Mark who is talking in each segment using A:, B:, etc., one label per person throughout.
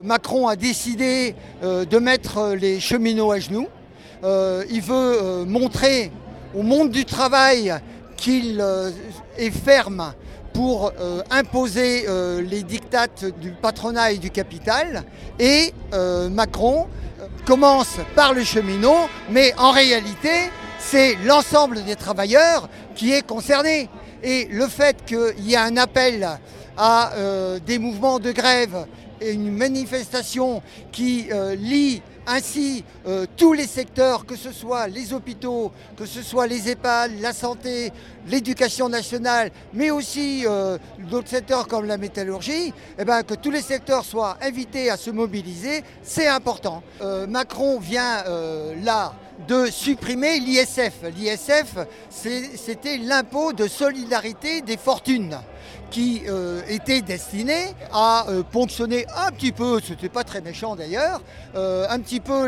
A: Macron a décidé de mettre les cheminots à genoux. Il veut montrer au monde du travail qu'il est ferme pour imposer les diktats du patronat et du capital. Et Macron commence par le cheminot, mais en réalité, c'est l'ensemble des travailleurs qui est concerné. Et le fait qu'il y ait un appel à des mouvements de grève et une manifestation qui lie ainsi tous les secteurs, que ce soit les hôpitaux, que ce soit les EHPAD, la santé, l'éducation nationale, mais aussi d'autres secteurs comme la métallurgie, que tous les secteurs soient invités à se mobiliser, c'est important. Macron vient là de supprimer l'ISF. L'ISF, c'était l'impôt de solidarité des fortunes qui était destiné à ponctionner un petit peu, c'était pas très méchant d'ailleurs, un petit peu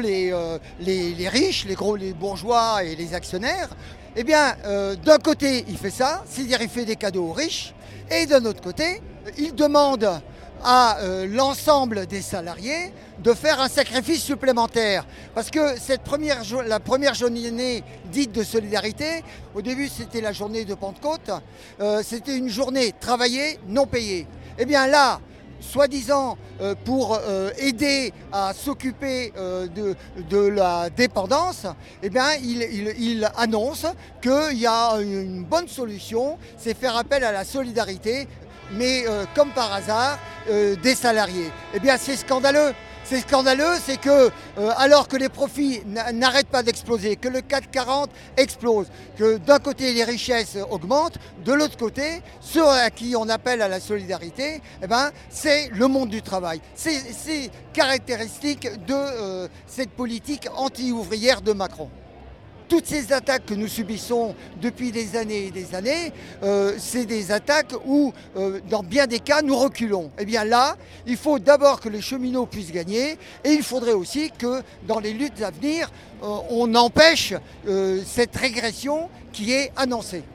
A: les riches, les bourgeois et les actionnaires. Eh bien, d'un côté, il fait ça, c'est-à-dire il fait des cadeaux aux riches, et d'un autre côté, il demande à l'ensemble des salariés de faire un sacrifice supplémentaire. Parce que la première journée dite de solidarité, au début c'était la journée de Pentecôte, c'était une journée travaillée, non payée. Eh bien là, soi-disant pour aider à s'occuper de la dépendance, eh bien, il annonce qu'il y a une bonne solution, c'est faire appel à la solidarité, mais comme par hasard, des salariés. Eh bien, c'est scandaleux. C'est scandaleux, c'est que alors que les profits n'arrêtent pas d'exploser, que le CAC 40 explose, que d'un côté les richesses augmentent, de l'autre côté, ceux à qui on appelle à la solidarité, c'est le monde du travail. C'est caractéristique de cette politique anti-ouvrière de Macron. Toutes ces attaques que nous subissons depuis des années et des années, c'est des attaques où, dans bien des cas, nous reculons. Eh bien là, il faut d'abord que les cheminots puissent gagner et il faudrait aussi que, dans les luttes à venir, on empêche cette régression qui est annoncée.